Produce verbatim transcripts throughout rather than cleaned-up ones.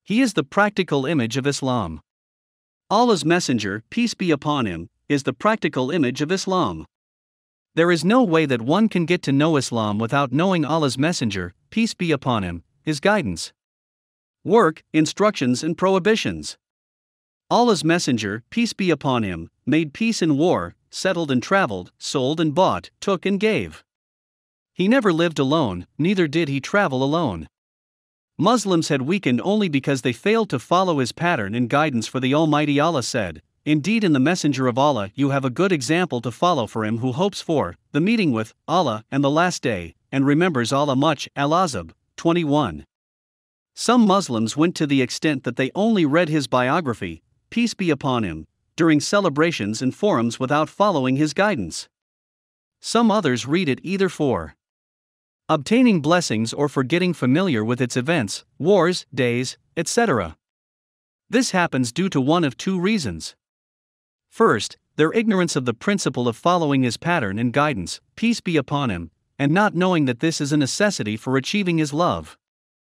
He is the practical image of Islam. Allah's Messenger, peace be upon him, is the practical image of Islam. There is no way that one can get to know Islam without knowing Allah's Messenger, peace be upon him, his guidance, work, instructions and prohibitions. Allah's Messenger, peace be upon him, made peace and war, settled and traveled, sold and bought, took and gave. He never lived alone, neither did he travel alone. Muslims had weakened only because they failed to follow his pattern and guidance, for the Almighty Allah said, "Indeed, in the Messenger of Allah you have a good example to follow for him who hopes for the meeting with Allah and the last day, and remembers Allah much." Al-Ahzab twenty-one. Some Muslims went to the extent that they only read his biography, peace be upon him, during celebrations and forums without following his guidance. Some others read it either for obtaining blessings or for getting familiar with its events, wars, days, et cetera. This happens due to one of two reasons. First, their ignorance of the principle of following his pattern and guidance, peace be upon him, and not knowing that this is a necessity for achieving his love.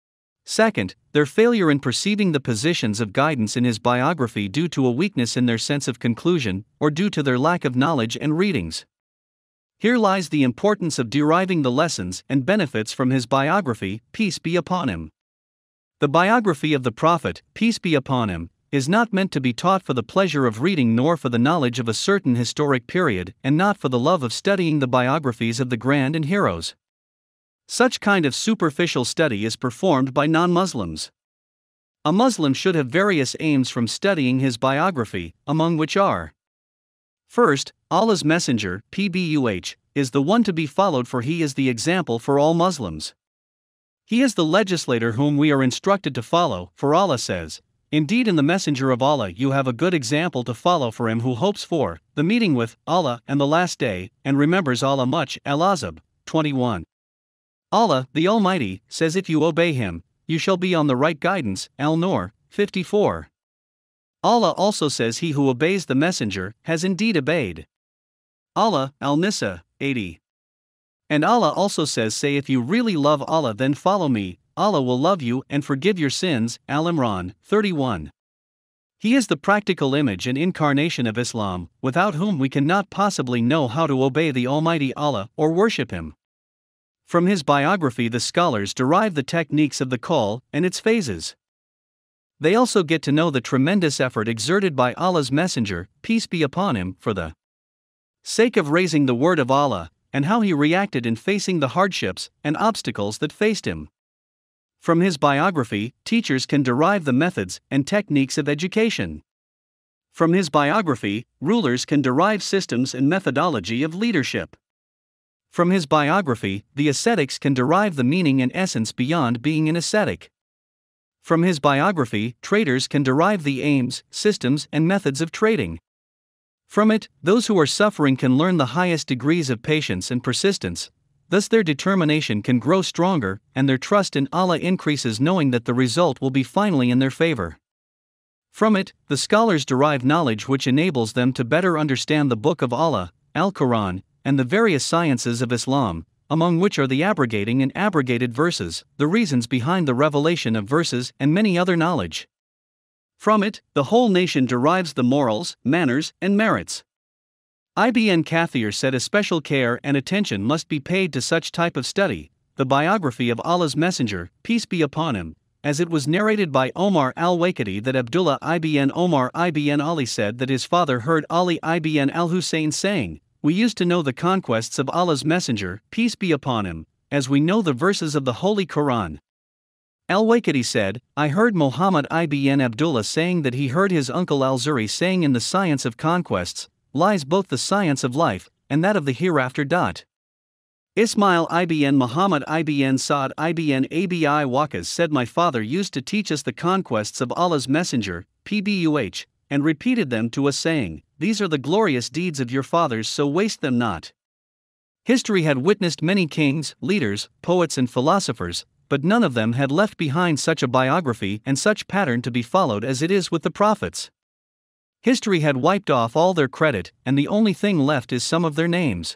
Second, their failure in perceiving the positions of guidance in his biography due to a weakness in their sense of conclusion, or due to their lack of knowledge and readings. Here lies the importance of deriving the lessons and benefits from his biography, peace be upon him. The biography of the Prophet, peace be upon him, is not meant to be taught for the pleasure of reading nor for the knowledge of a certain historic period, and not for the love of studying the biographies of the grand and heroes. Such kind of superficial study is performed by non-Muslims. A Muslim should have various aims from studying his biography, among which are: first, Allah's Messenger, P B U H, is the one to be followed, for he is the example for all Muslims. He is the legislator whom we are instructed to follow, for Allah says, "Indeed, in the Messenger of Allah you have a good example to follow for him who hopes for the meeting with Allah and the last day, and remembers Allah much." Al-Ahzab twenty-one. Allah, the Almighty, says if you obey him, you shall be on the right guidance. Al-Nur fifty-four. Allah also says he who obeys the Messenger has indeed obeyed. Allah, Al-Nisa eighty. And Allah also says, "Say if you really love Allah then follow me, Allah will love you and forgive your sins." Al-Imran thirty-one. He is the practical image and incarnation of Islam, without whom we cannot possibly know how to obey the Almighty Allah or worship him. From his biography the scholars derive the techniques of the call and its phases. They also get to know the tremendous effort exerted by Allah's Messenger, peace be upon him, for the sake of raising the word of Allah, and how he reacted in facing the hardships and obstacles that faced him. From his biography, teachers can derive the methods and techniques of education. From his biography, rulers can derive systems and methodology of leadership. From his biography, the ascetics can derive the meaning and essence beyond being an ascetic. From his biography, traders can derive the aims, systems, and methods of trading. From it, those who are suffering can learn the highest degrees of patience and persistence, thus their determination can grow stronger, and their trust in Allah increases, knowing that the result will be finally in their favor. From it, the scholars derive knowledge which enables them to better understand the Book of Allah, Al-Quran, and the various sciences of Islam, among which are the abrogating and abrogated verses, the reasons behind the revelation of verses, and many other knowledge. From it, the whole nation derives the morals, manners, and merits. Ibn Kathir said a special care and attention must be paid to such type of study, the biography of Allah's Messenger, peace be upon him, as it was narrated by Omar al-Waqidi that Abdullah ibn Omar ibn Ali said that his father heard Ali ibn al-Hussein saying, "We used to know the conquests of Allah's Messenger, peace be upon him, as we know the verses of the Holy Quran." Al-Waqidi said, "I heard Muhammad ibn Abdullah saying that he heard his uncle al-Zuri saying, in the science of conquests lies both the science of life and that of the hereafter. Ismail ibn Muhammad ibn Sa'd ibn Abi Waqqas said, my father used to teach us the conquests of Allah's Messenger, P B U H, and repeated them to us saying, these are the glorious deeds of your fathers, so waste them not." History had witnessed many kings, leaders, poets and philosophers, but none of them had left behind such a biography and such pattern to be followed as it is with the prophets. History had wiped off all their credit, and the only thing left is some of their names.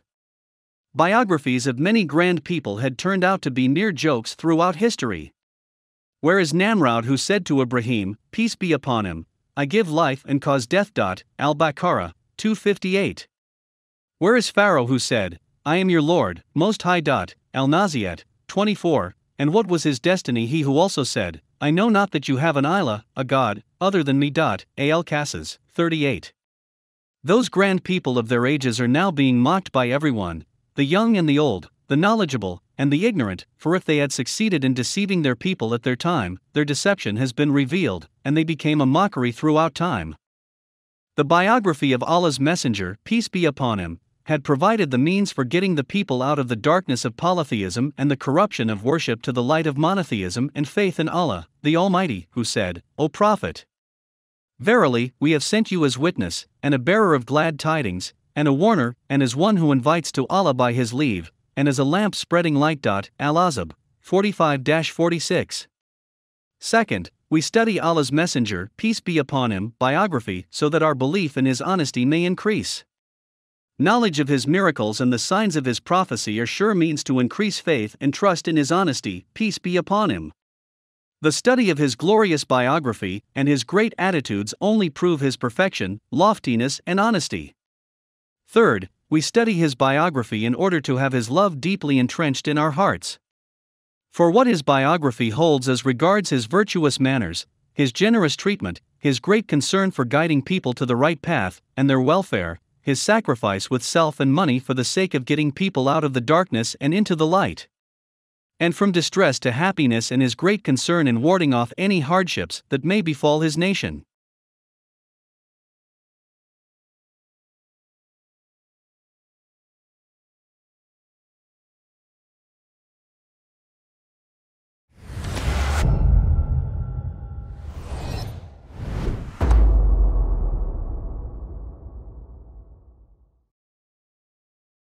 Biographies of many grand people had turned out to be mere jokes throughout history. Where is Namrud who said to Ibrahim, peace be upon him, I give life and cause death. Al-Baqarah, two fifty-eight. Where is Pharaoh who said, I am your Lord, Most High. Al-Naziat, twenty-four, and what was his destiny? He who also said, I know not that you have an ilah, a god, other than me. Al-Qasas, thirty-eight. Those grand people of their ages are now being mocked by everyone, the young and the old, the knowledgeable, and the ignorant, for if they had succeeded in deceiving their people at their time, their deception has been revealed, and they became a mockery throughout time. The biography of Allah's Messenger, peace be upon him, had provided the means for getting the people out of the darkness of polytheism and the corruption of worship to the light of monotheism and faith in Allah, the Almighty, who said, O Prophet, verily, we have sent you as witness, and a bearer of glad tidings, and a warner, and as one who invites to Allah by His leave, and as a lamp spreading light. Al-Ahzab, forty-five to forty-six. Second, we study Allah's Messenger, peace be upon him, biography so that our belief in his honesty may increase. Knowledge of his miracles and the signs of his prophecy are sure means to increase faith and trust in his honesty, peace be upon him. The study of his glorious biography and his great attitudes only prove his perfection, loftiness, and honesty. Third, we study his biography in order to have his love deeply entrenched in our hearts. For what his biography holds as regards his virtuous manners, his generous treatment, his great concern for guiding people to the right path and their welfare, his sacrifice with self and money for the sake of getting people out of the darkness and into the light, and from distress to happiness, and his great concern in warding off any hardships that may befall his nation.